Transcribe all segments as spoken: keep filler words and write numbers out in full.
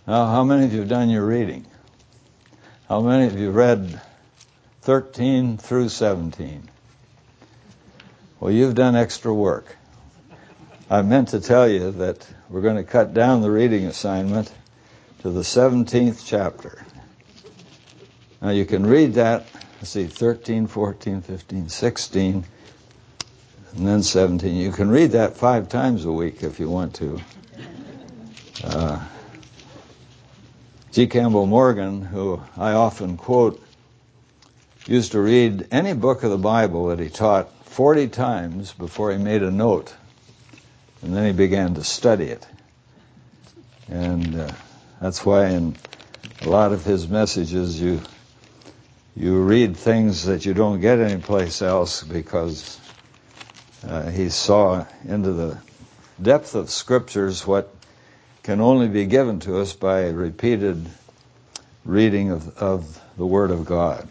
Now, how many of you have done your reading? How many of you read thirteen through seventeen? Well, you've done extra work. I meant to tell you that we're going to cut down the reading assignment to the seventeenth chapter. Now, you can read that, let's see, thirteen, fourteen, fifteen, sixteen, and then seventeen. You can read that five times a week if you want to. Uh, G. Campbell Morgan, who I often quote, used to read any book of the Bible that he taught forty times before he made a note, and then he began to study it. And uh, that's why in a lot of his messages you you read things that you don't get anyplace else, because uh, he saw into the depth of Scriptures what can only be given to us by repeated reading of, of the Word of God.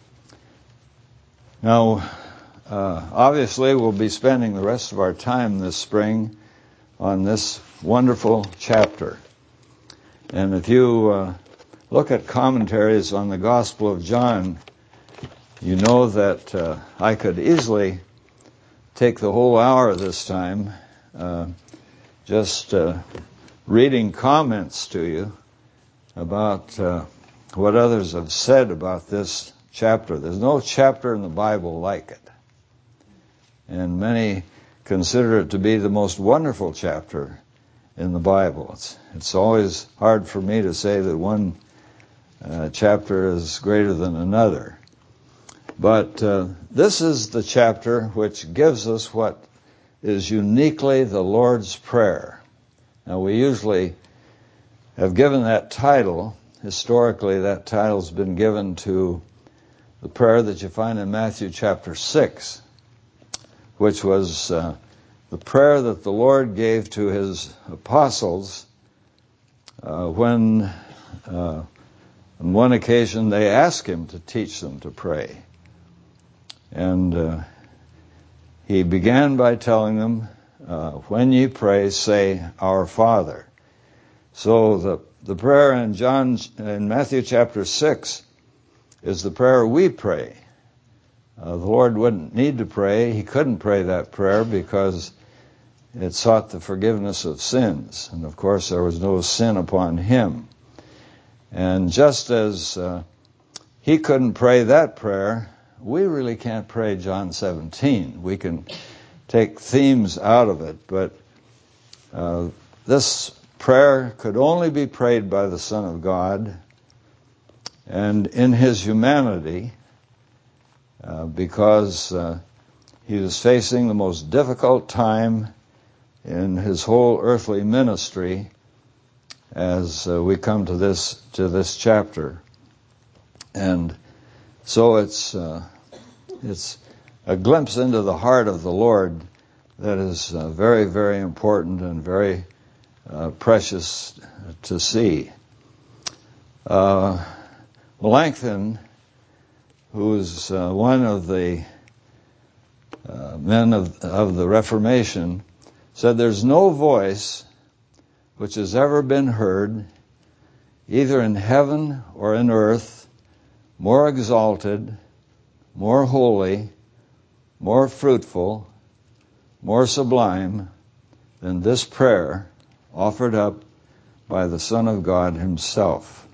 Now, uh, obviously, we'll be spending the rest of our time this spring on this wonderful chapter. And if you uh, look at commentaries on the Gospel of John, you know that uh, I could easily take the whole hour this time uh, just uh, reading comments to you about uh, what others have said about this chapter. There's no chapter in the Bible like it. And many consider it to be the most wonderful chapter in the Bible. It's, it's always hard for me to say that one uh, chapter is greater than another. But uh, this is the chapter which gives us what is uniquely the Lord's Prayer. Now, we usually have given that title. Historically, that title's been given to the prayer that you find in Matthew chapter six, which was uh, the prayer that the Lord gave to his apostles uh, when, uh, on one occasion, they asked him to teach them to pray. And uh, he began by telling them, uh, when ye pray, say, Our Father. So the, the prayer in John, in Matthew chapter six, is the prayer we pray. Uh, the Lord wouldn't need to pray. He couldn't pray that prayer because it sought the forgiveness of sins. And of course, there was no sin upon him. And just as uh, he couldn't pray that prayer, we really can't pray John seventeen. We can take themes out of it, but uh, this prayer could only be prayed by the Son of God, and in his humanity, uh, because uh, he was facing the most difficult time in his whole earthly ministry as uh, we come to this to this chapter. And so it's uh, it's a glimpse into the heart of the Lord that is uh, very, very important and very uh, precious to see. Uh, Melanchthon, who's uh, one of the uh, men of, of the Reformation, said there's no voice which has ever been heard, either in heaven or in earth, more exalted, more holy, more fruitful, more sublime than this prayer offered up by the Son of God himself.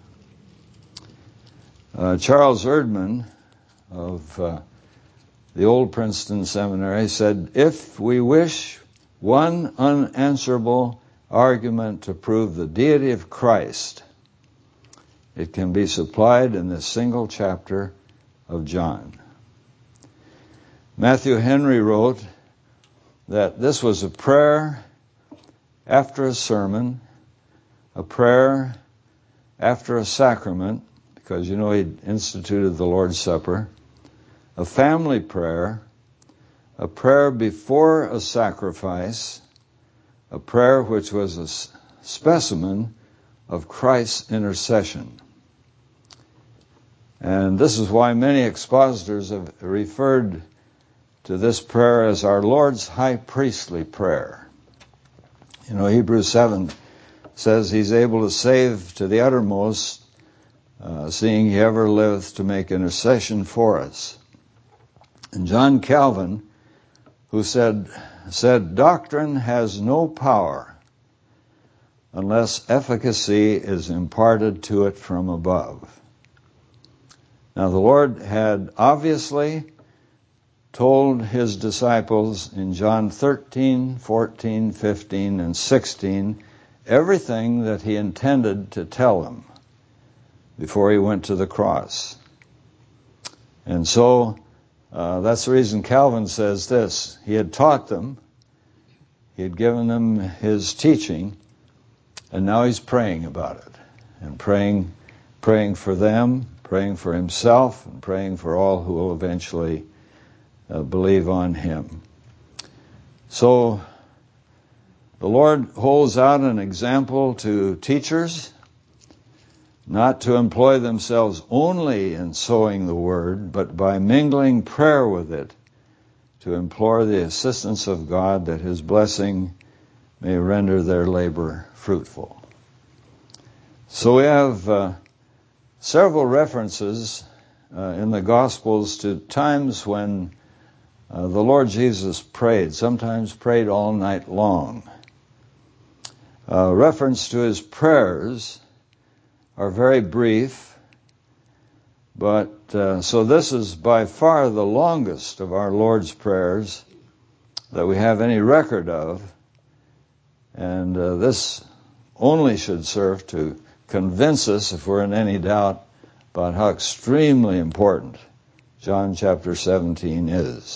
Uh, Charles Erdman of uh, the old Princeton Seminary said, if we wish one unanswerable argument to prove the deity of Christ, it can be supplied in this single chapter of John. Matthew Henry wrote that this was a prayer after a sermon, a prayer after a sacrament, because you know he'd instituted the Lord's Supper, a family prayer, a prayer before a sacrifice, a prayer which was a specimen of Christ's intercession. And this is why many expositors have referred to this prayer as our Lord's high priestly prayer. You know, Hebrews seven says he's able to save to the uttermost, uh, seeing he ever liveth to make intercession for us. And John Calvin, who said, said, doctrine has no power unless efficacy is imparted to it from above. Now the Lord had obviously told his disciples in John thirteen, fourteen, fifteen, and sixteen everything that he intended to tell them before he went to the cross. And so uh, that's the reason Calvin says this. He had taught them, he had given them his teaching, and now he's praying about it, and praying, praying for them, praying for himself, and praying for all who will eventually uh, believe on him. So the Lord holds out an example to teachers, not to employ themselves only in sowing the word, but by mingling prayer with it, to implore the assistance of God that his blessing may render their labor fruitful. So we have uh, several references uh, in the Gospels to times when uh, the Lord Jesus prayed, sometimes prayed all night long. Uh, reference to his prayers are very brief, but uh, so this is by far the longest of our Lord's prayers that we have any record of, and uh, this only should serve to convince us, if we're in any doubt, about how extremely important John chapter seventeen is.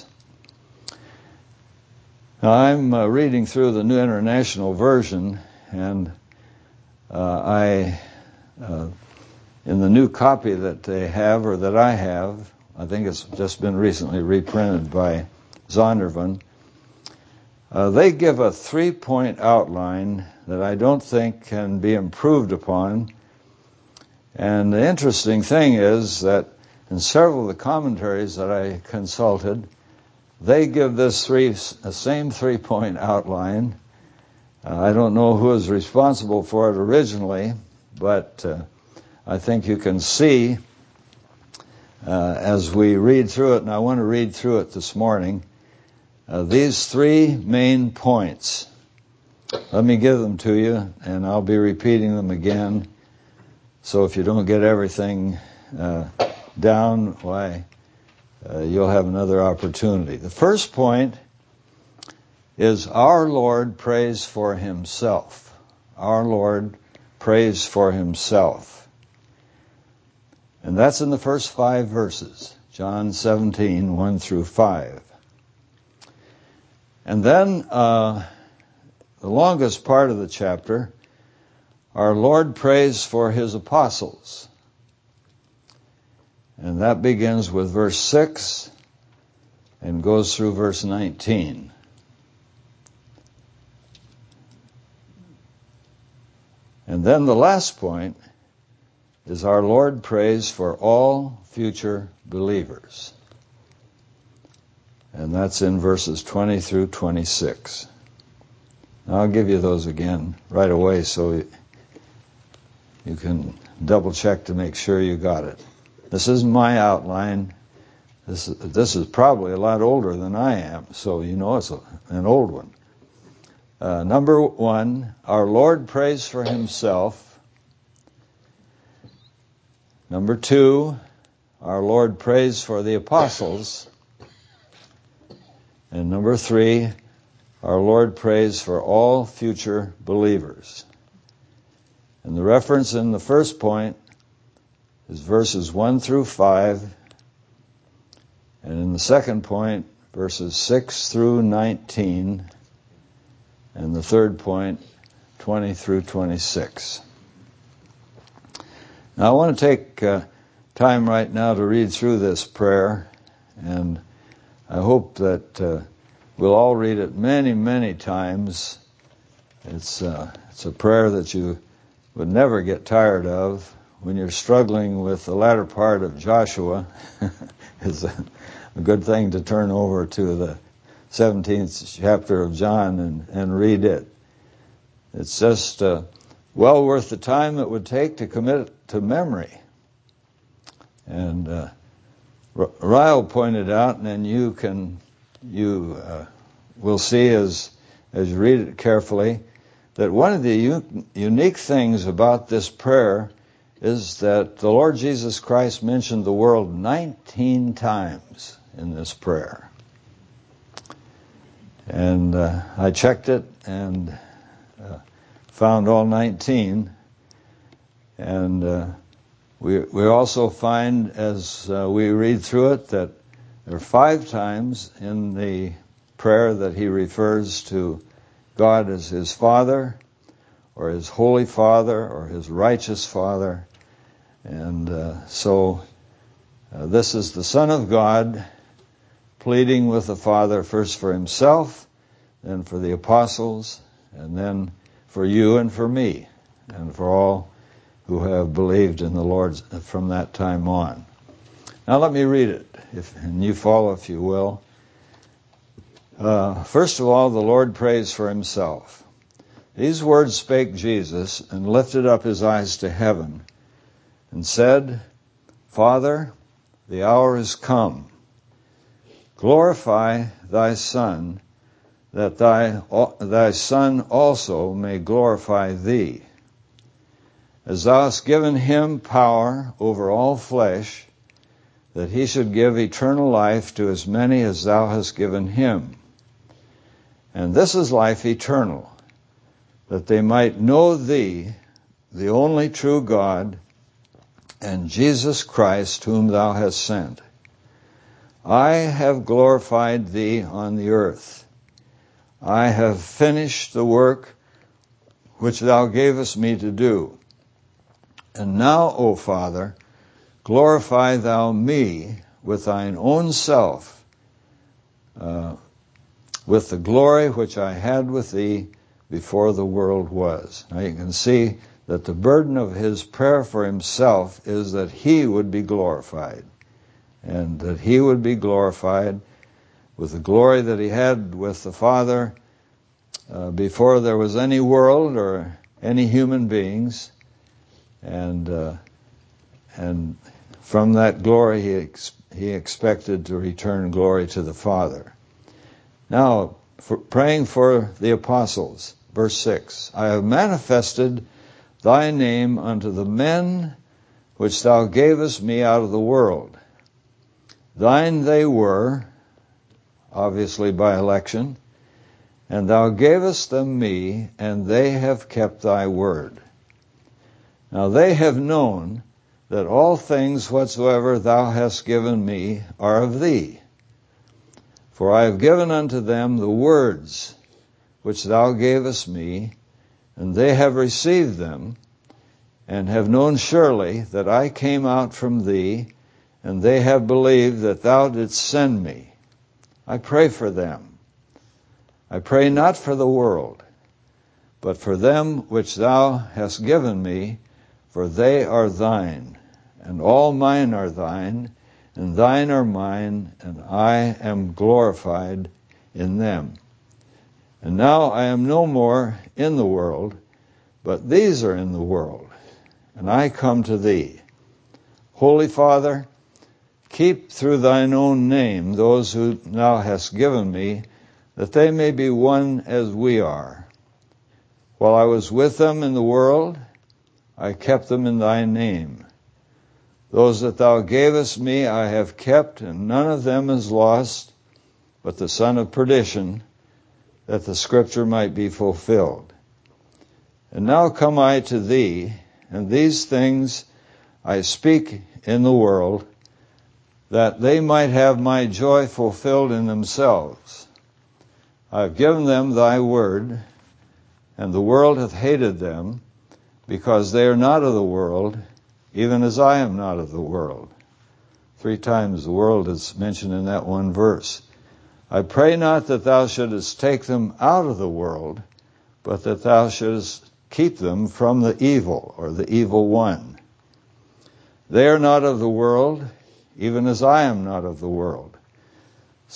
Now, I'm uh, reading through the New International Version, and uh, I, uh, in the new copy that they have, or that I have, I think it's just been recently reprinted by Zondervan, uh, they give a three-point outline that I don't think can be improved upon. And the interesting thing is that in several of the commentaries that I consulted, they give this three, the same three-point outline. Uh, I don't know who was responsible for it originally, but uh, I think you can see uh, as we read through it, and I want to read through it this morning, uh, these three main points. Let me give them to you, and I'll be repeating them again. So if you don't get everything uh, down, why, uh, you'll have another opportunity. The first point is our Lord prays for himself. Our Lord prays for himself. And that's in the first five verses, John seventeen, one through five. And then uh, the longest part of the chapter, our Lord prays for his apostles. And that begins with verse six and goes through verse nineteen. And then the last point is our Lord prays for all future believers. And that's in verses twenty through twenty-six. Now I'll give you those again right away so you can double check to make sure you got it. This isn't my outline. This, this is probably a lot older than I am, so you know it's a, an old one. Uh, number one, our Lord prays for himself. Number two, our Lord prays for the apostles. And number three, our Lord prays for all future believers. And the reference in the first point is verses one through five. And in the second point, verses six through nineteen. And the third point, twenty through twenty-six. Now I want to take uh, time right now to read through this prayer, and I hope that uh, we'll all read it many, many times. It's, uh, it's a prayer that you would never get tired of when you're struggling with the latter part of Joshua. It's a, a good thing to turn over to the seventeenth chapter of John and, and read it. It's just uh, well worth the time it would take to commit it to memory. And uh, Ryle pointed out, and then you can, you uh, will see as as you read it carefully, that one of the u- unique things about this prayer is that the Lord Jesus Christ mentioned the world nineteen times in this prayer. And uh, I checked it and uh, found all nineteen. And uh, we we also find, as uh, we read through it, that there are five times in the prayer that he refers to God as his Father, or his Holy Father, or his Righteous Father. And uh, so uh, this is the Son of God pleading with the Father, first for himself, then for the apostles, and then for you and for me, and for all who have believed in the Lord from that time on. Now let me read it, if, and you follow if you will. Uh, first of all, the Lord prays for himself. These words spake Jesus, and lifted up his eyes to heaven, and said, Father, the hour is come. Glorify thy Son, that thy, thy Son also may glorify thee. As thou hast given him power over all flesh, that he should give eternal life to as many as thou hast given him. And this is life eternal, that they might know thee, the only true God, and Jesus Christ, whom thou hast sent. I have glorified thee on the earth. I have finished the work which thou gavest me to do. And now, O Father, glorify thou me with thine own self, uh, with the glory which I had with thee before the world was. Now you can see that the burden of his prayer for himself is that he would be glorified, and that he would be glorified with the glory that he had with the Father uh, before there was any world or any human beings, and uh, and from that glory he ex- he expected to return glory to the Father. Now, for praying for the apostles, verse six, I have manifested thy name unto the men which thou gavest me out of the world. Thine they were, obviously by election, and thou gavest them me, and they have kept thy word. Now they have known that all things whatsoever thou hast given me are of thee. For I have given unto them the words which thou gavest me, and they have received them, and have known surely that I came out from thee, and they have believed that thou didst send me. I pray for them. I pray not for the world, but for them which thou hast given me, for they are thine, and all mine are thine, and thine are mine, and I am glorified in them. And now I am no more in the world, but these are in the world, and I come to thee. Holy Father, keep through thine own name those who thou hast given me, that they may be one as we are. While I was with them in the world, I kept them in thy name. Those that thou gavest me I have kept, and none of them is lost, but the son of perdition, that the scripture might be fulfilled. And now come I to thee, and these things I speak in the world, that they might have my joy fulfilled in themselves. I have given them thy word, and the world hath hated them, because they are not of the world, even as I am not of the world. Three times the world is mentioned in that one verse. I pray not that thou shouldest take them out of the world, but that thou shouldest keep them from the evil, or the evil one. They are not of the world, even as I am not of the world.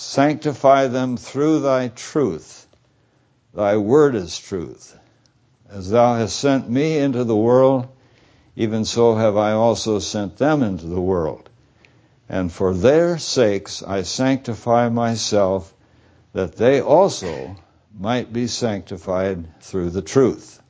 Sanctify them through thy truth. Thy word is truth. as thou hast sent me into the world, even so have I also sent them into the world. And for their sakes I sanctify myself, that they also might be sanctified through the truth.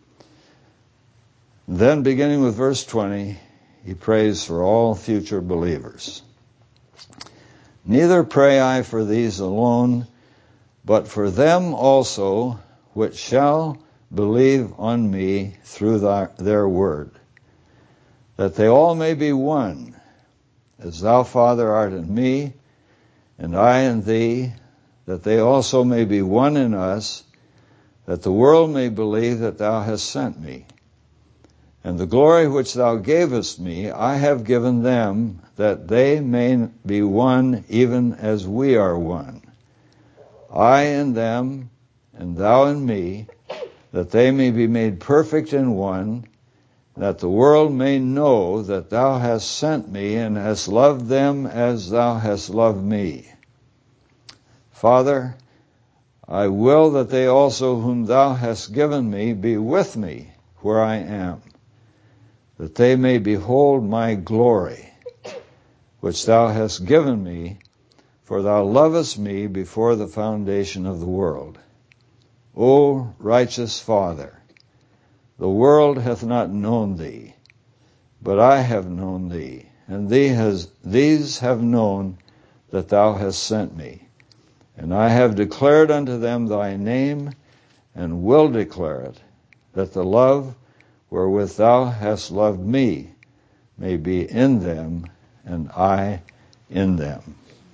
Then, beginning with verse twenty, he prays for all future believers. Neither pray I for these alone, but for them also which shall believe on me through thy, their word, that they all may be one, as thou, Father, art in me, and I in thee, that they also may be one in us, that the world may believe that thou hast sent me. And the glory which thou gavest me, I have given them, that they may be one even as we are one. I in them, and thou in me, that they may be made perfect in one, that the world may know that thou hast sent me and hast loved them as thou hast loved me. Father, I will that they also whom thou hast given me be with me where I am, that they may behold my glory, which thou hast given me, for thou lovest me before the foundation of the world. O righteous Father, the world hath not known thee, but I have known thee, and thee has, these have known that thou hast sent me. And I have declared unto them thy name, and will declare it, that the love wherewith thou hast loved me may be in them, and I in them.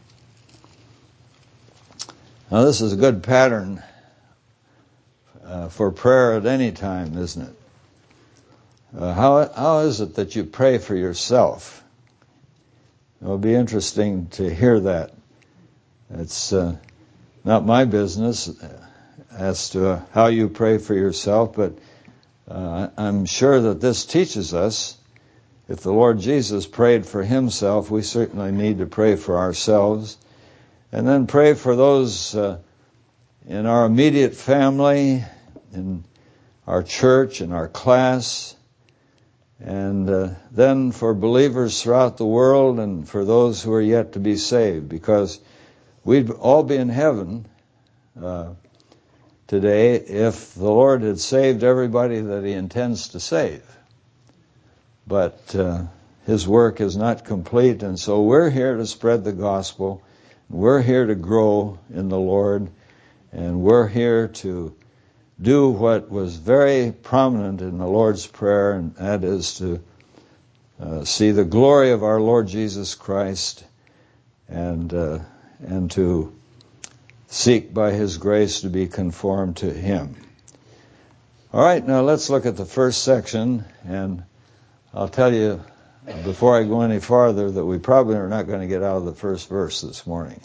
Now this is a good pattern uh, for prayer at any time, isn't it? Uh, how how is it that you pray for yourself? It'll be interesting to hear that. It's uh, not my business as to how you pray for yourself, but uh, I'm sure that this teaches us, if the Lord Jesus prayed for himself, we certainly need to pray for ourselves, and then pray for those uh, in our immediate family, in our church, in our class, and uh, then for believers throughout the world and for those who are yet to be saved, because we'd all be in heaven uh, today if the Lord had saved everybody that he intends to save. But uh, his work is not complete, and so we're here to spread the gospel. We're here to grow in the Lord, and we're here to do what was very prominent in the Lord's Prayer, and that is to uh, see the glory of our Lord Jesus Christ, and uh, and to seek by his grace to be conformed to him. All right, now let's look at the first section, and I'll tell you before I go any farther that we probably are not going to get out of the first verse this morning.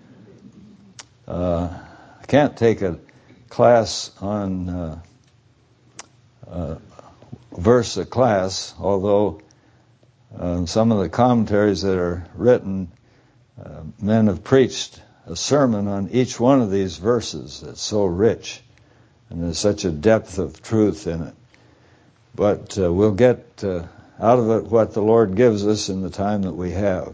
Uh, I can't take a class on uh, uh, verse a class, although uh, some of the commentaries that are written, uh, men have preached a sermon on each one of these verses. It's so rich, and there's such a depth of truth in it. But uh, we'll get uh, out of it what the Lord gives us in the time that we have.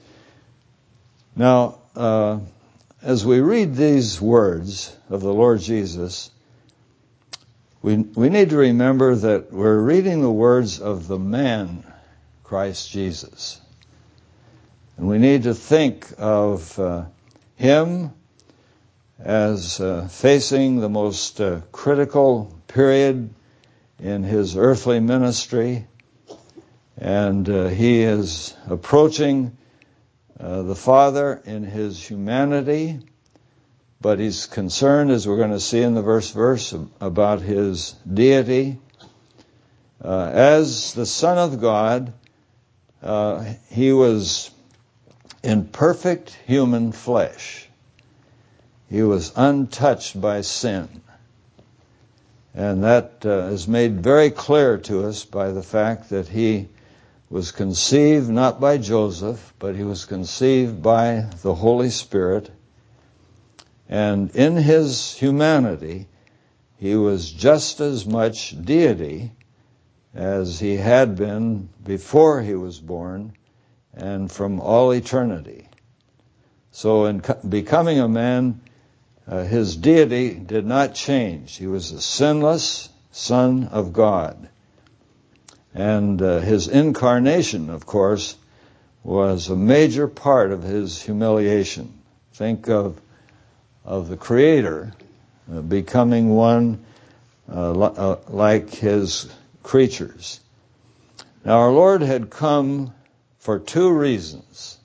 Now, uh, as we read these words of the Lord Jesus, we we need to remember that we're reading the words of the man, Christ Jesus. And we need to think of uh, him as uh, facing the most uh, critical period in his earthly ministry, and uh, he is approaching uh, the Father in his humanity, but he's concerned, as we're going to see in the verse verse, about his deity. Uh, as the Son of God, uh, he was in perfect human flesh. He was untouched by sin. And that uh, is made very clear to us by the fact that he was conceived not by Joseph, but he was conceived by the Holy Spirit. And in his humanity, he was just as much deity as he had been before he was born and from all eternity. So in co- becoming a man, uh, his deity did not change. He was a sinless Son of God. And uh, his incarnation, of course, was a major part of his humiliation. Think of of the Creator uh, becoming one uh, li- uh, like his creatures. Now our Lord had come for two reasons.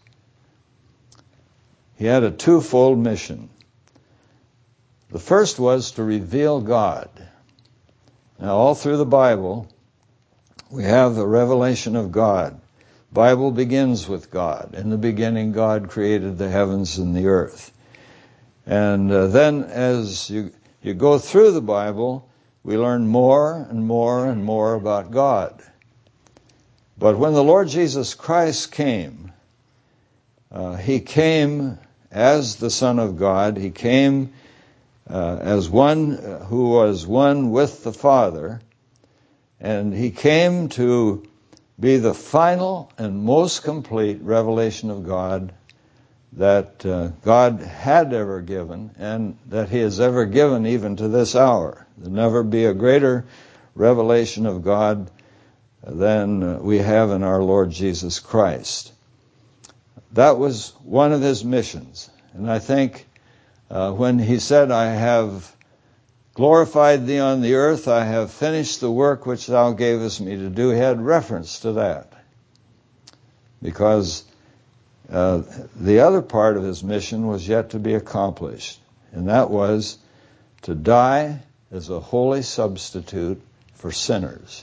He had a twofold mission. The first was to reveal God. Now all through the Bible, we have the revelation of God. The Bible begins with God. In the beginning, God created the heavens and the earth. And uh, then as you, you go through the Bible, we learn more and more and more about God. But when the Lord Jesus Christ came, uh, He came as the Son of God. He came uh, as one who was one with the Father. And He came to be the final and most complete revelation of God that uh, God had ever given and that He has ever given even to this hour. There'll never be a greater revelation of God than uh, we have in our Lord Jesus Christ. That was one of His missions. And I think uh, when He said, I have glorified Thee on the earth, I have finished the work which Thou gavest me to do, He had reference to that. Because Uh, the other part of His mission was yet to be accomplished, and that was to die as a holy substitute for sinners.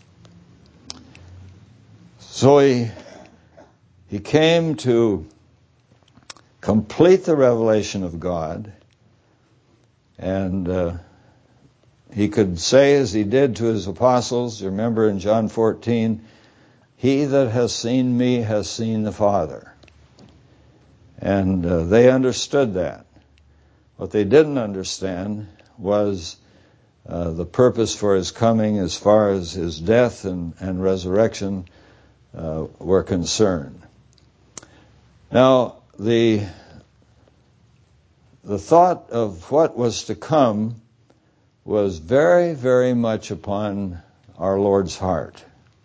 So he, he came to complete the revelation of God, and uh, He could say as He did to His apostles, you remember in John fourteen, He that has seen me has seen the Father. And uh, they understood that. What they didn't understand was uh, the purpose for His coming as far as His death and, and resurrection uh, were concerned. Now, the the thought of what was to come was very, very much upon our Lord's heart.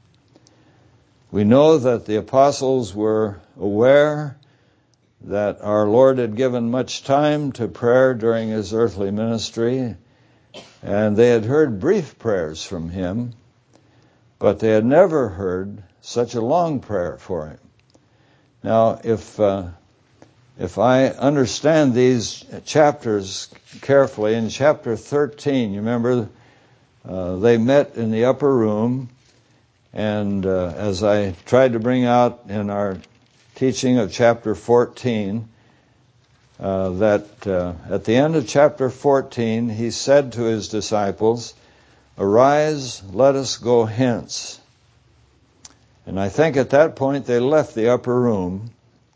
We know that the apostles were aware that our Lord had given much time to prayer during His earthly ministry, and they had heard brief prayers from Him, but they had never heard such a long prayer for Him. Now, if uh, if I understand these chapters carefully, in chapter thirteen, you remember, uh, they met in the upper room, and uh, as I tried to bring out in our teaching of chapter fourteen, uh, that uh, at the end of chapter fourteen, He said to His disciples, "Arise, let us go hence." And I think at that point they left the upper room,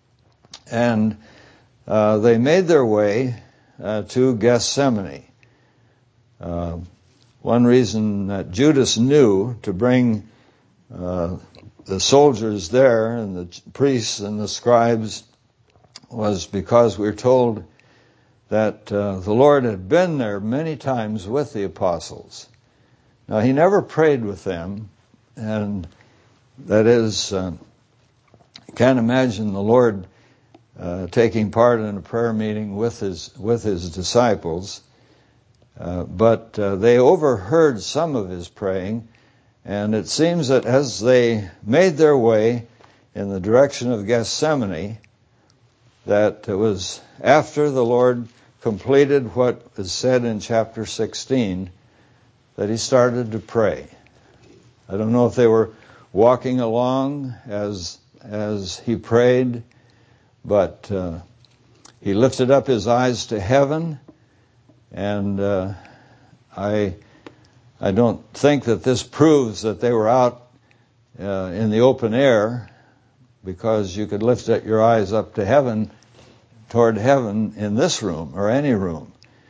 and uh, they made their way uh, to Gethsemane. Uh, one reason that Judas knew to bring uh, the soldiers there and the priests and the scribes was because we're told that uh, the Lord had been there many times with the apostles. Now, He never prayed with them, and that is, uh, you can't imagine the Lord uh, taking part in a prayer meeting with His with His disciples, uh, but uh, they overheard some of His praying. And it seems that as they made their way in the direction of Gethsemane, that it was after the Lord completed what is said in chapter sixteen that He started to pray. I don't know if they were walking along as as He prayed, but uh, He lifted up His eyes to heaven, and uh, I... I don't think that this proves that they were out uh, in the open air, because you could lift your eyes up to heaven, toward heaven, in this room or any room.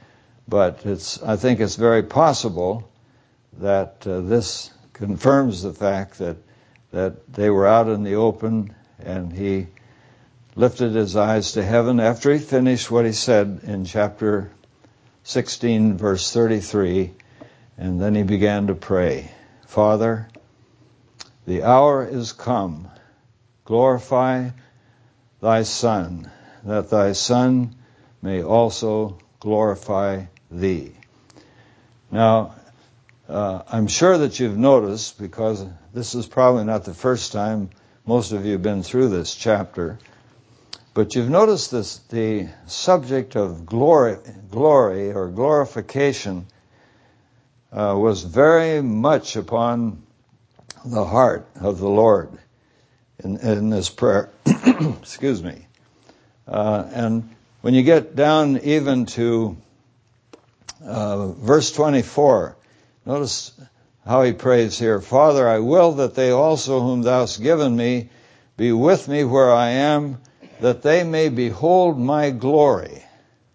but it's I think it's very possible that uh, this confirms the fact that that they were out in the open, and he lifted his eyes to heaven after he finished what he said in chapter sixteen, verse thirty-three, and then he began to pray. Father, the hour is come. Glorify thy Son, that thy Son may also glorify thee. Now, uh, I'm sure that you've noticed, because this is probably not the first time most of you have been through this chapter, but you've noticed this, the subject of glory, glory or glorification uh, was very much upon the heart of the Lord in, in this prayer. Excuse me. Uh, and when you get down even to uh, verse twenty-four, notice how he prays here. Father, I will that they also whom thou hast given me be with me where I am, that they may behold my glory,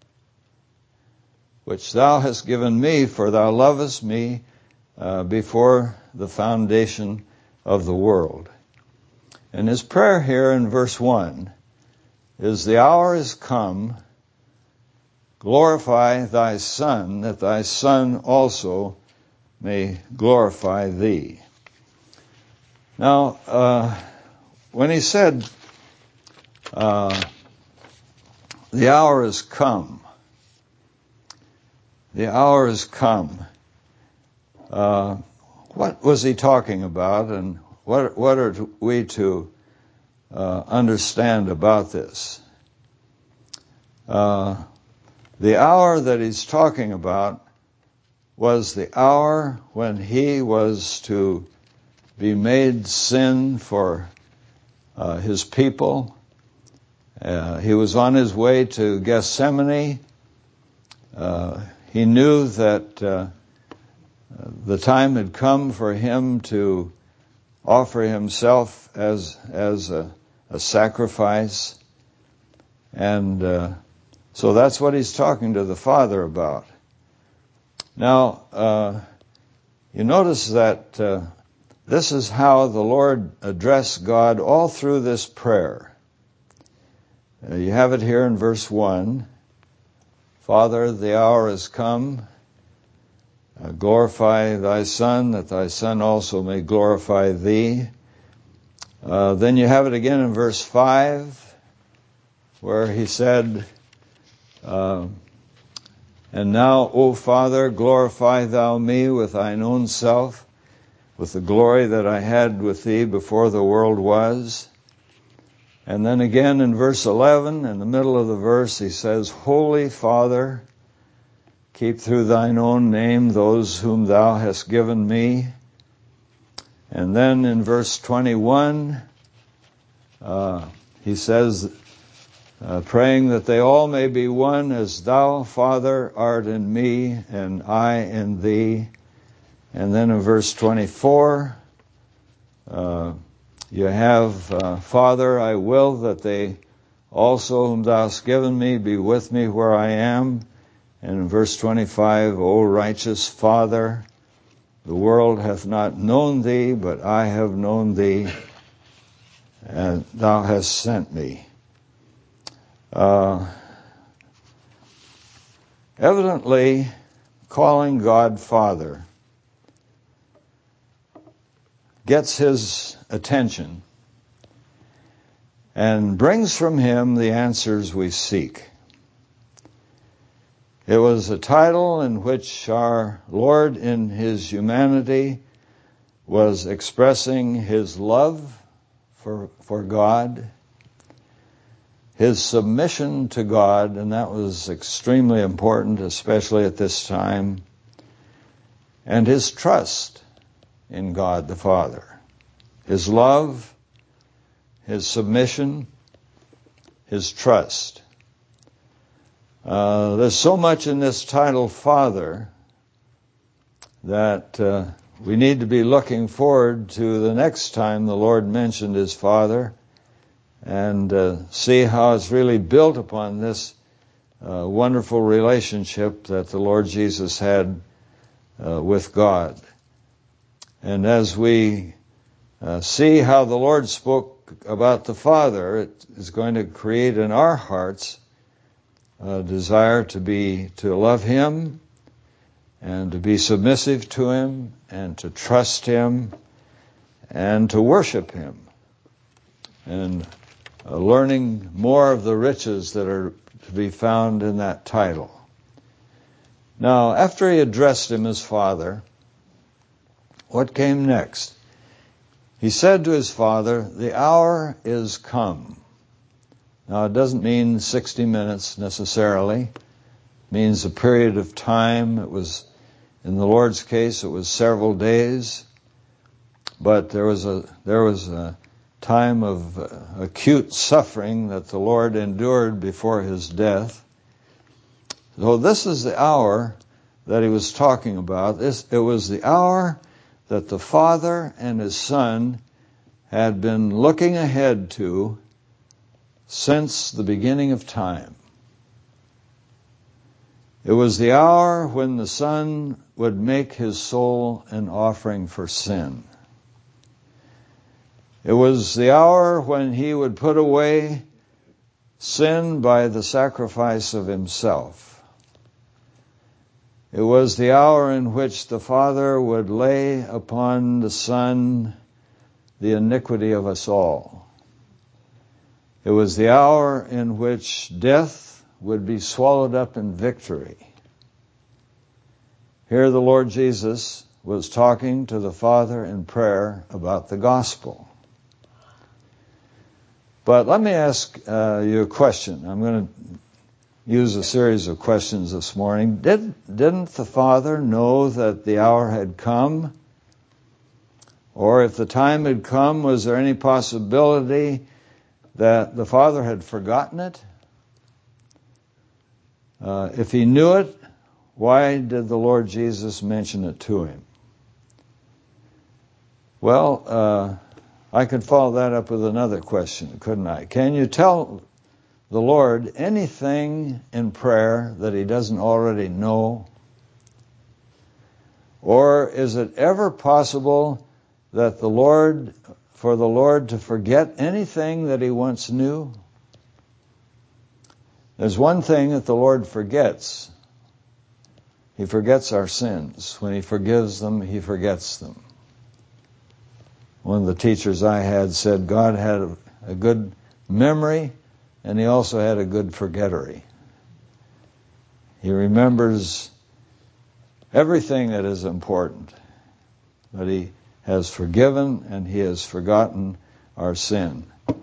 which thou hast given me, for thou lovest me uh, before the foundation of the world. And his prayer here in verse one is, the hour is come, glorify thy Son, that thy Son also may glorify thee. Now, uh, when he said, uh, the hour is come, the hour is come, uh, what was he talking about, and what, what are we to uh, understand about this? Uh, the hour that he's talking about was the hour when he was to be made sin for uh, his people. Uh, he was on his way to Gethsemane. Uh, he knew that uh, the time had come for him to offer himself as as a, a sacrifice, and uh, so that's what he's talking to the Father about. Now, uh, you notice that uh, this is how the Lord addressed God all through this prayer. Uh, you have it here in verse one. Father, the hour is come. Uh, glorify thy Son, that thy Son also may glorify thee. Uh, then you have it again in verse five, where he said, uh, and now, O Father, glorify thou me with thine own self, with the glory that I had with thee before the world was. And then again in verse eleven, in the middle of the verse, he says, Holy Father, keep through thine own name those whom thou hast given me. And then in verse twenty-one, uh, he says, uh, praying that they all may be one, as thou, Father, art in me, and I in thee. And then in verse twenty-four, uh, you have, uh, Father, I will that they also whom thou hast given me be with me where I am. And in verse twenty-five, O righteous Father, the world hath not known thee, but I have known thee, and thou hast sent me. Uh, evidently, calling God Father gets his attention and brings from him the answers we seek. It was a title in which our Lord in his humanity was expressing his love for, for God, his submission to God, and that was extremely important, especially at this time, and his trust in God the Father. His love, his submission, his trust. Uh, there's so much in this title, Father, that uh, we need to be looking forward to the next time the Lord mentioned his Father, and uh, see how it's really built upon this uh, wonderful relationship that the Lord Jesus had uh, with God. And as we uh, see how the Lord spoke about the Father, it is going to create in our hearts a desire to be, to love Him and to be submissive to Him and to trust Him and to worship Him. And uh, learning more of the riches that are to be found in that title. Now, after he addressed him as Father, what came next? He said to his father, "The hour is come." Now, it doesn't mean sixty minutes necessarily. It means a period of time. It was, in the Lord's case, it was several days. But there was a, there was a time of uh, acute suffering that the Lord endured before his death. So this is the hour that he was talking about. This, it was the hour that the Father and his Son had been looking ahead to since the beginning of time. It was the hour when the Son would make his soul an offering for sin. It was the hour when he would put away sin by the sacrifice of himself. It was the hour in which the Father would lay upon the Son the iniquity of us all. It was the hour in which death would be swallowed up in victory. Here the Lord Jesus was talking to the Father in prayer about the gospel. But let me ask uh, you a question. I'm going to use a series of questions this morning. Did, didn't the Father know that the hour had come? Or if the time had come, was there any possibility that the Father had forgotten it? Uh, if he knew it, why did the Lord Jesus mention it to him? Well, uh, I could follow that up with another question, couldn't I? Can you tell the Lord anything in prayer that he doesn't already know? Or is it ever possible that the Lord, for the Lord to forget anything that he once knew? There's one thing that the Lord forgets. He forgets our sins. When he forgives them, he forgets them. One of the teachers I had said God had a, a good memory, and he also had a good forgettery. He remembers everything that is important, but he has forgiven and he has forgotten our sin.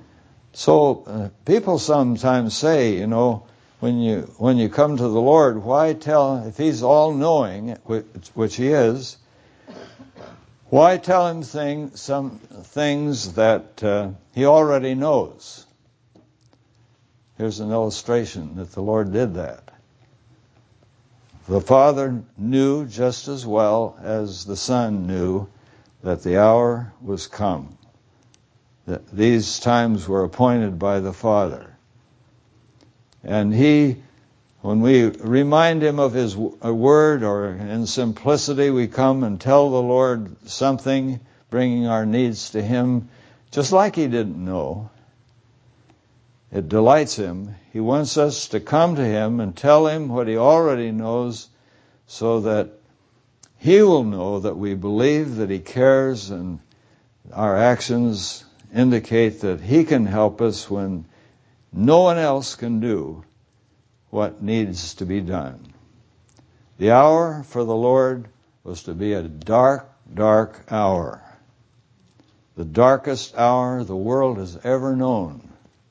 So uh, people sometimes say, you know, when you when you come to the Lord, why tell, if he's all-knowing, which, which he is, why tell him thing, some things that uh, he already knows? Here's an illustration that the Lord did that. The Father knew just as well as the Son knew that the hour was come. That these times were appointed by the Father. And he, when we remind him of his word, or in simplicity we come and tell the Lord something, bringing our needs to him, just like he didn't know, it delights him. He wants us to come to him and tell him what he already knows, so that he will know that we believe that he cares, and our actions indicate that he can help us when no one else can do what needs to be done. The hour for the Lord was to be a dark, dark hour. The darkest hour the world has ever known,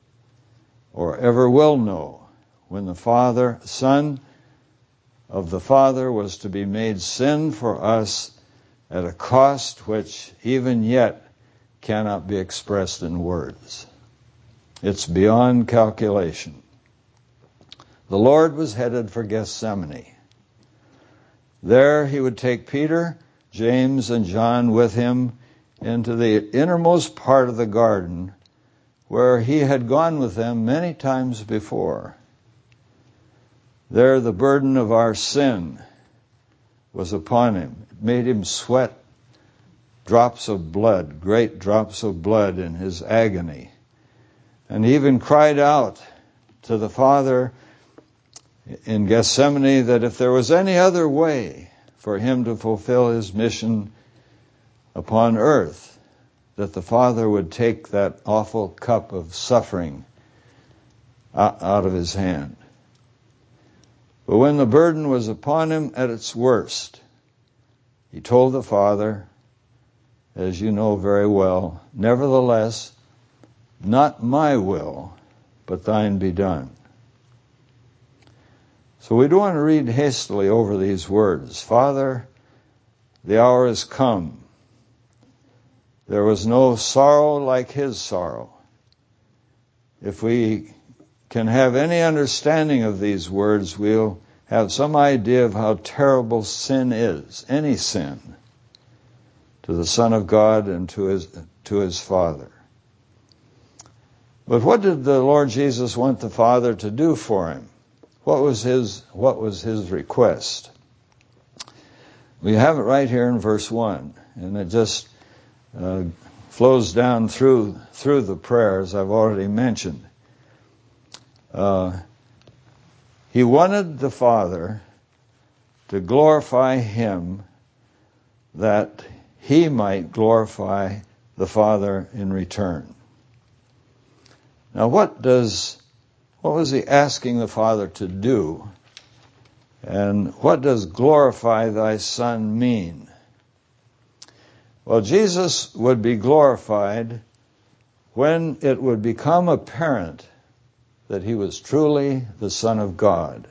or ever will know, when the Father, Son of the Father was to be made sin for us at a cost which even yet cannot be expressed in words. It's beyond calculation. The Lord was headed for Gethsemane. There he would take Peter, James, and John with him into the innermost part of the garden, where he had gone with them many times before. There the burden of our sin was upon him. It made him sweat drops of blood, great drops of blood in his agony. And he even cried out to the Father in Gethsemane that if there was any other way for him to fulfill his mission upon earth, that the Father would take that awful cup of suffering out of his hand. But when the burden was upon him at its worst, he told the Father, as you know very well, nevertheless, not my will, but thine be done. So we don't want to read hastily over these words. Father, the hour has come. There was no sorrow like his sorrow. If we can have any understanding of these words, we'll have some idea of how terrible sin is, any sin, to the Son of God and to his, to his Father. But what did the Lord Jesus want the Father to do for him? What was his, what was his request? We have it right here in verse one, and it just uh, flows down through, through the prayers I've already mentioned. Uh, he wanted the Father to glorify him that he might glorify the Father in return. Now what does, what was he asking the Father to do? And what does glorify thy Son mean? Well, Jesus would be glorified when it would become apparent that he was truly the Son of God.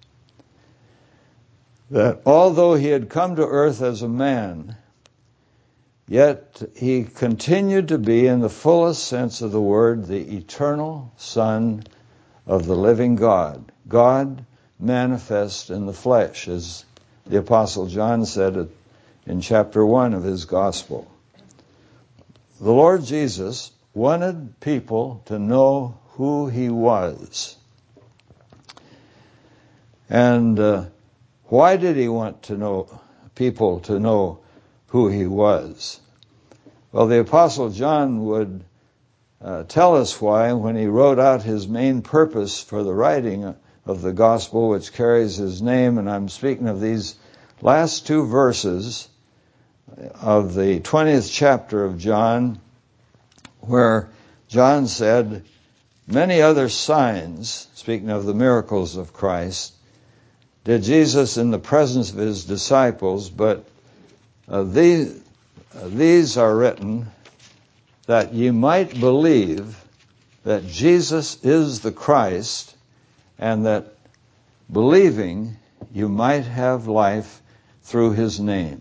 That although he had come to earth as a man, yet he continued to be, in the fullest sense of the word, the eternal Son of the living God. God manifest in the flesh, as the Apostle John said in chapter one of his gospel. The Lord Jesus wanted people to know who he was. And uh, why did he want to know people to know who he was? Well, the Apostle John would uh, tell us why when he wrote out his main purpose for the writing of the gospel, which carries his name, and I'm speaking of these last two verses of the twentieth chapter of John, where John said, many other signs, speaking of the miracles of Christ, did Jesus in the presence of his disciples, but uh, these, uh, these are written that ye might believe that Jesus is the Christ, and that believing you might have life through his name.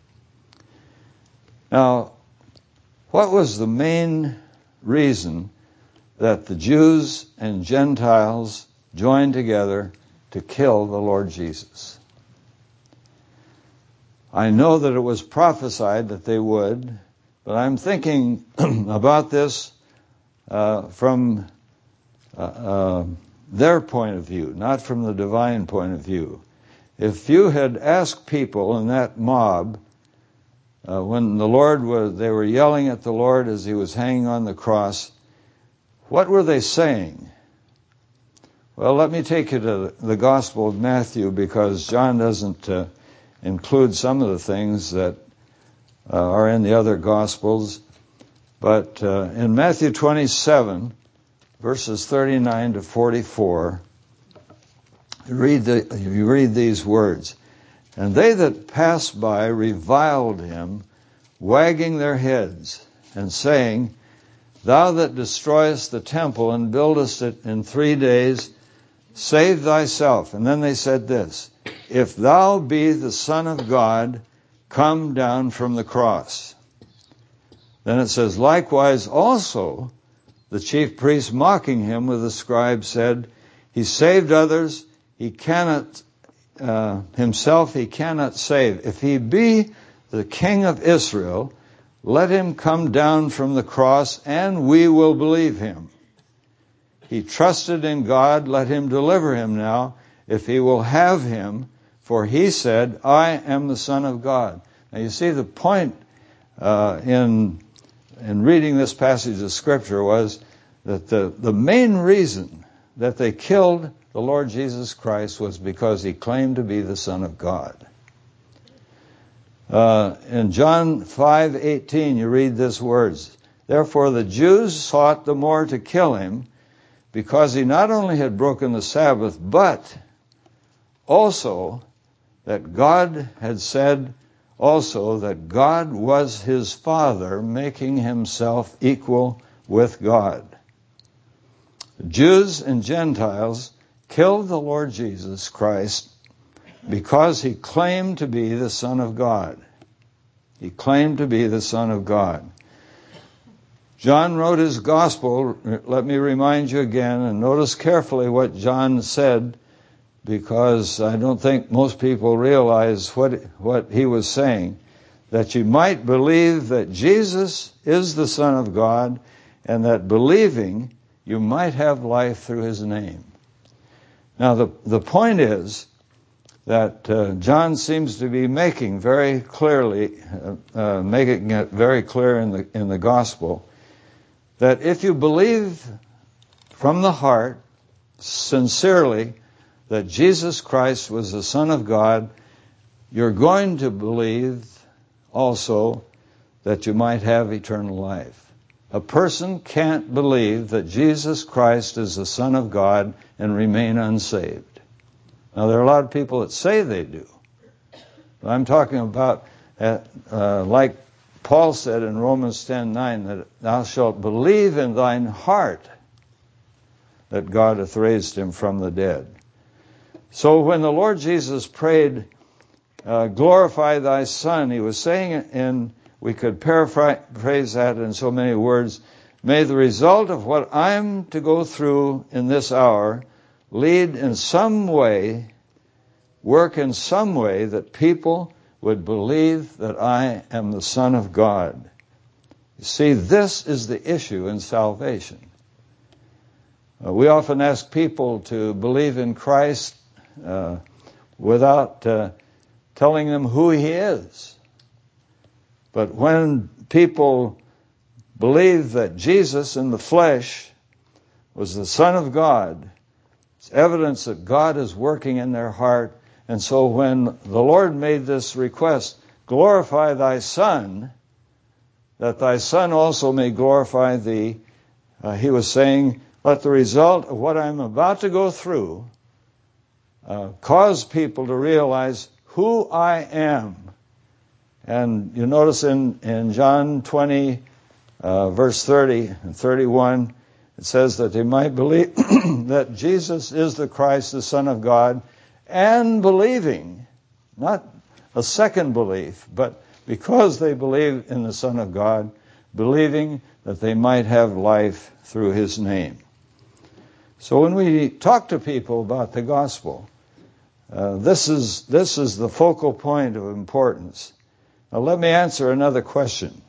Now, what was the main reason that the Jews and Gentiles joined together to kill the Lord Jesus? I know that it was prophesied that they would, but I'm thinking about this uh, from uh, uh, their point of view, not from the divine point of view. If you had asked people in that mob, uh, when the Lord was, they were yelling at the Lord as he was hanging on the cross, what were they saying? Well, let me take you to the Gospel of Matthew, because John doesn't uh, include some of the things that uh, are in the other Gospels. But uh, in Matthew twenty-seven, verses thirty-nine to forty-four, you read, the, you read these words. And they that passed by reviled him, wagging their heads, and saying, Thou that destroyest the temple and buildest it in three days, save thyself. And then they said this, If thou be the Son of God, come down from the cross. Then it says, Likewise also the chief priests, mocking him with the scribe, said, He saved others, he cannot uh, himself he cannot save. If he be the King of Israel, let him come down from the cross, and we will believe him. He trusted in God, let him deliver him now, if he will have him, for he said, I am the Son of God. Now you see the point uh, in in reading this passage of Scripture was that the, the main reason that they killed the Lord Jesus Christ was because he claimed to be the Son of God. Uh, in John five eighteen, you read these words, therefore the Jews sought the more to kill him, because he not only had broken the Sabbath, but also that God had said also that God was his Father, making himself equal with God. Jews and Gentiles killed the Lord Jesus Christ because he claimed to be the Son of God. He claimed to be the Son of God. John wrote his gospel. Let me remind you again, and notice carefully what John said, because I don't think most people realize what, what he was saying. That you might believe that Jesus is the Son of God, and that believing you might have life through his name. Now the, the point is that uh, John seems to be making very clearly, uh, uh, making it very clear in the in the gospel, that if you believe from the heart, sincerely, that Jesus Christ was the Son of God, you're going to believe also that you might have eternal life. A person can't believe that Jesus Christ is the Son of God and remain unsaved. Now, there are a lot of people that say they do. But I'm talking about, uh, uh, like Paul said in Romans ten nine, that thou shalt believe in thine heart that God hath raised him from the dead. So when the Lord Jesus prayed, uh, glorify thy Son, he was saying, and we could paraphrase that in so many words, may the result of what I'm to go through in this hour lead in some way, work in some way that people would believe that I am the Son of God. You see, this is the issue in salvation. Uh, we often ask people to believe in Christ uh, without uh, telling them who he is. But when people believe that Jesus in the flesh was the Son of God, it's evidence that God is working in their heart. And so when the Lord made this request, glorify thy Son, that thy Son also may glorify thee, uh, he was saying, let the result of what I'm about to go through uh, cause people to realize who I am. And you notice in, in John twenty, uh, verse thirty and thirty-one, it says that they might believe that Jesus is the Christ, the Son of God, and believing, not a second belief, but because they believe in the Son of God, believing that they might have life through his name. So when we talk to people about the gospel, uh, this is this is the focal point of importance. Now let me answer another question.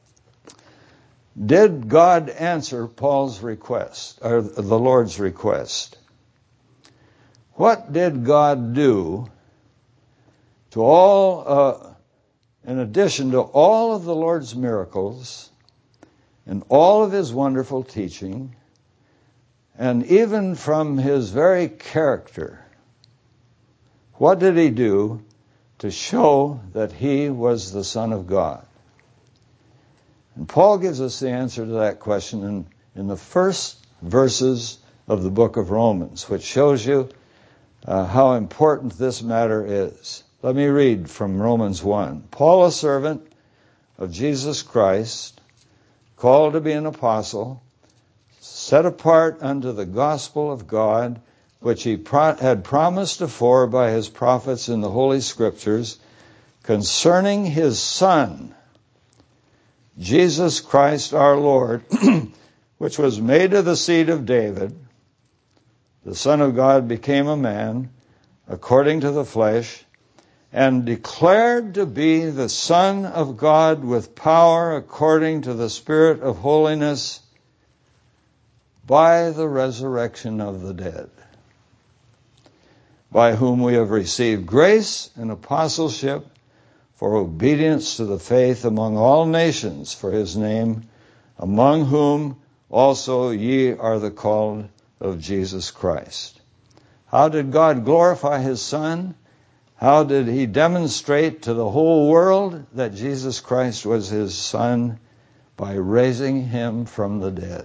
Did God answer Paul's request, or the Lord's request? What did God do to all, uh, in addition to all of the Lord's miracles and all of his wonderful teaching, and even from his very character, what did he do to show that he was the Son of God? And Paul gives us the answer to that question in, in the first verses of the book of Romans, which shows you uh, how important this matter is. Let me read from Romans one. Paul, a servant of Jesus Christ, called to be an apostle, set apart unto the gospel of God, which he pro- had promised afore by his prophets in the Holy Scriptures, concerning his Son, Jesus Christ our Lord, which was made of the seed of David. The Son of God became a man, according to the flesh, and declared to be the Son of God with power, according to the Spirit of holiness, by the resurrection of the dead. by whom we have received grace and apostleship for obedience to the faith among all nations for his name, among whom also ye are the called of Jesus Christ. How did God glorify his Son? How did he demonstrate to the whole world that Jesus Christ was his Son? By raising him from the dead.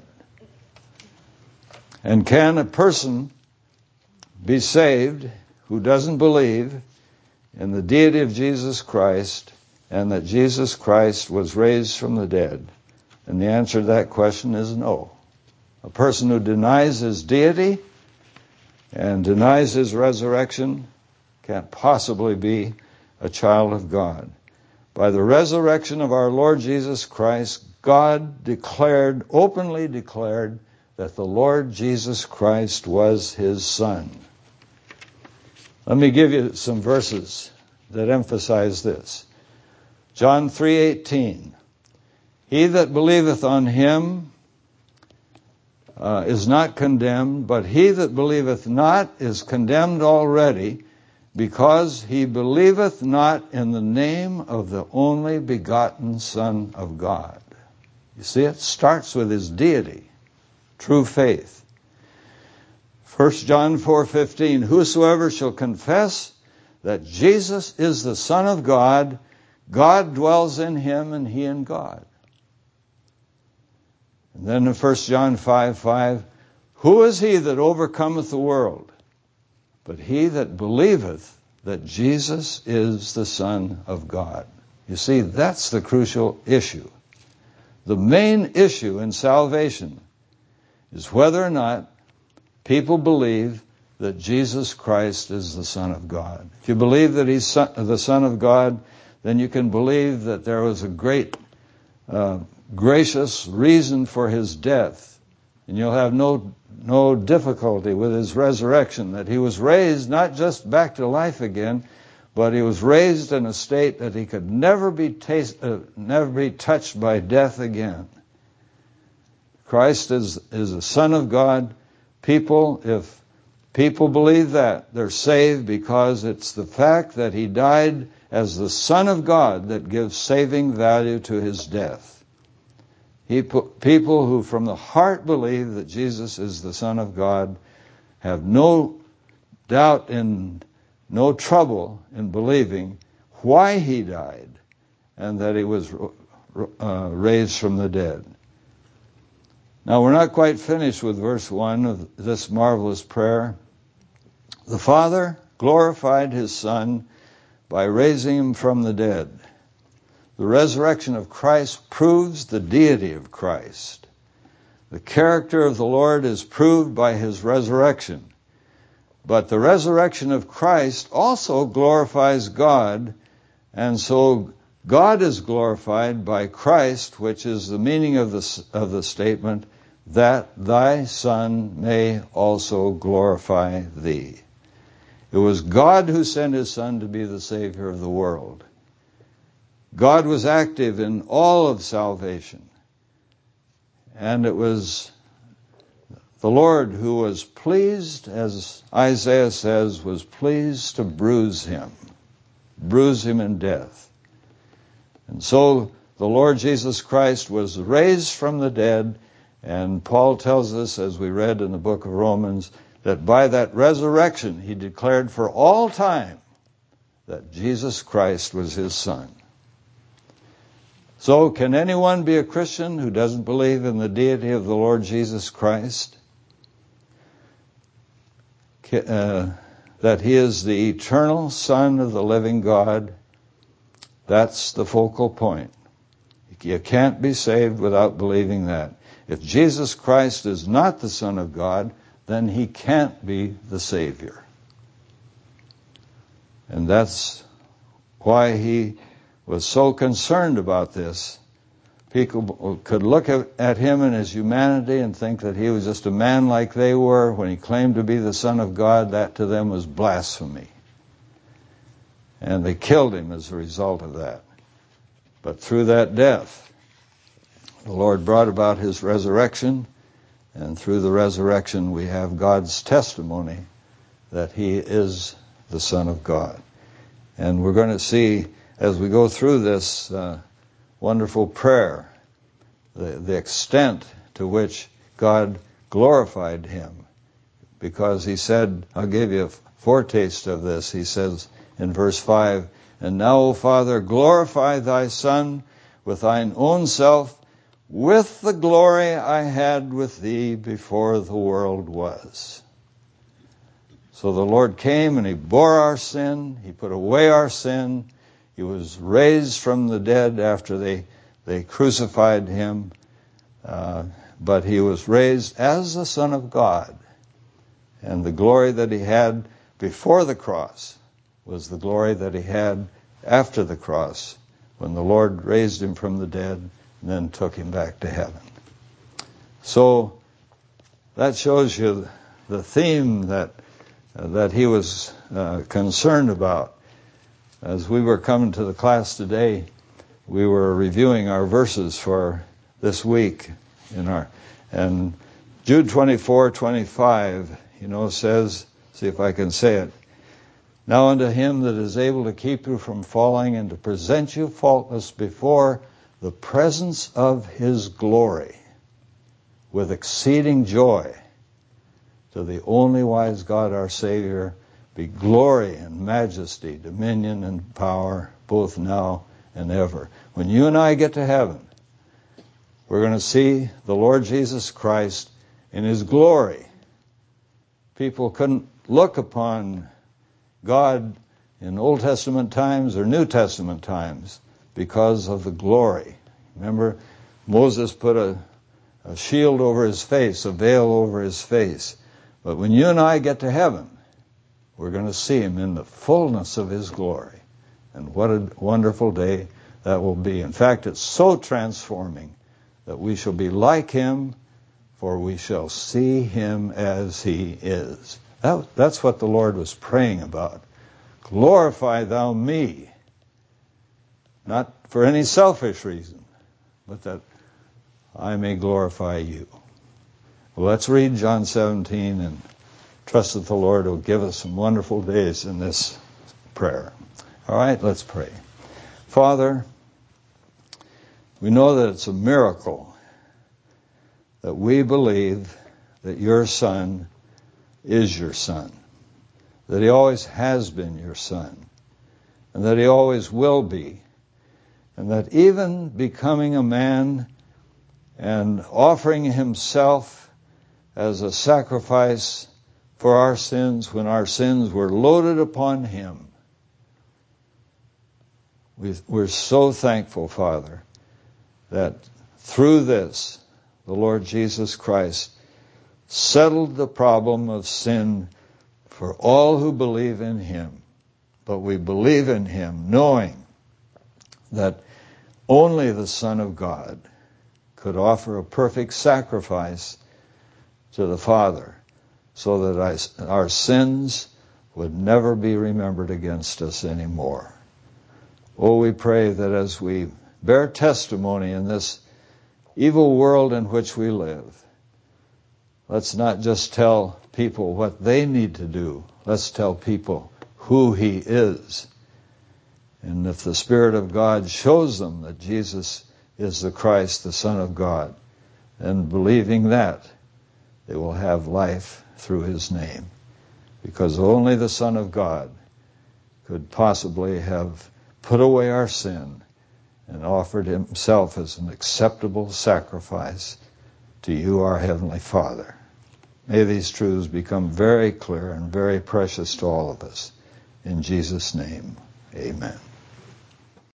And can a person be saved who doesn't believe in the deity of Jesus Christ and that Jesus Christ was raised from the dead? And the answer to that question is no. A person who denies his deity and denies his resurrection can't possibly be a child of God. By the resurrection of our Lord Jesus Christ, God declared, openly declared, that the Lord Jesus Christ was his Son. Let me give you some verses that emphasize this. John three eighteen. He that believeth on him uh, is not condemned, but he that believeth not is condemned already, because he believeth not in the name of the only begotten Son of God. You see, it starts with his deity, true faith. First John four fifteen, whosoever shall confess that Jesus is the Son of God, God dwells in him and he in God. And then in First John five five, who is he that overcometh the world? But he that believeth that Jesus is the Son of God. You see, that's the crucial issue. The main issue in salvation is whether or not people believe that Jesus Christ is the Son of God. If you believe that he's the Son of God, then you can believe that there was a great, uh, gracious reason for his death. And you'll have no no difficulty with his resurrection, that he was raised not just back to life again, but he was raised in a state that he could never be taste, uh, never be touched by death again. Christ is is the Son of God. People, if people believe that, they're saved, because it's the fact that he died as the Son of God that gives saving value to his death. He, people who from the heart believe that Jesus is the Son of God have no doubt and no trouble in believing why he died and that he was uh, raised from the dead. Now, we're not quite finished with verse one of this marvelous prayer. The Father glorified his Son by raising him from the dead. The resurrection of Christ proves the deity of Christ. The character of the Lord is proved by his resurrection. But the resurrection of Christ also glorifies God, and so God is glorified by Christ, which is the meaning of the, of the statement, that thy Son may also glorify thee. It was God who sent his Son to be the Savior of the world. God was active in all of salvation. And it was the Lord who was pleased, as Isaiah says, was pleased to bruise him, bruise him in death. And so the Lord Jesus Christ was raised from the dead, and Paul tells us, as we read in the book of Romans, that by that resurrection he declared for all time that Jesus Christ was his Son. So, can anyone be a Christian who doesn't believe in the deity of the Lord Jesus Christ? Uh, that he is the eternal Son of the living God? That's the focal point. You can't be saved without believing that. If Jesus Christ is not the Son of God, then he can't be the Savior. And that's why he was so concerned about this. People could look at him in his humanity and think that he was just a man like they were. When he claimed to be the Son of God, that to them was blasphemy. And they killed him as a result of that. But through that death, the Lord brought about his resurrection, and through the resurrection we have God's testimony that he is the Son of God. And we're going to see, as we go through this uh, wonderful prayer, the, the extent to which God glorified him. Because he said, I'll give you a foretaste of this. He says in verse five, "And now, O Father, glorify thy Son with thine own self, with the glory I had with thee before the world was." So the Lord came and he bore our sin, he put away our sin, he was raised from the dead after they, they crucified him, uh, but he was raised as the Son of God. And the glory that he had before the cross was the glory that he had after the cross, when the Lord raised him from the dead and then took him back to heaven. So that shows you the theme that uh, that he was uh, concerned about. As we were coming to the class today, we were reviewing our verses for this week in our and Jude twenty-four twenty-five, you know, says, see if I can say it. "Now unto him that is able to keep you from falling and to present you faultless before the presence of his glory with exceeding joy, to the only wise God our Savior be glory and majesty, dominion and power, both now and ever." When you and I get to heaven, we're going to see the Lord Jesus Christ in his glory. People couldn't look upon God in Old Testament times or New Testament times because of the glory. Remember, Moses put a, a shield over his face, a veil over his face. But when you and I get to heaven, we're going to see him in the fullness of his glory. And what a wonderful day that will be. In fact, it's so transforming that we shall be like him, for we shall see him as he is. That, that's what the Lord was praying about. Glorify thou me, not for any selfish reason, but that I may glorify you. Well, let's read John seventeen and trust that the Lord will give us some wonderful days in this prayer. All right, let's pray. Father, we know that it's a miracle that we believe that your Son is your Son, that he always has been your Son, and that he always will be, and that even becoming a man and offering himself as a sacrifice for our sins when our sins were loaded upon him. We're so thankful, Father, that through this, the Lord Jesus Christ settled the problem of sin for all who believe in him. But we believe in him knowing that only the Son of God could offer a perfect sacrifice to the Father so that I, our sins would never be remembered against us anymore. Oh, we pray that as we bear testimony in this evil world in which we live, let's not just tell people what they need to do. Let's tell people who he is. And if the Spirit of God shows them that Jesus is the Christ, the Son of God, and believing that, they will have life through his name. Because only the Son of God could possibly have put away our sin and offered himself as an acceptable sacrifice to you, our Heavenly Father. May these truths become very clear and very precious to all of us. In Jesus' name, amen.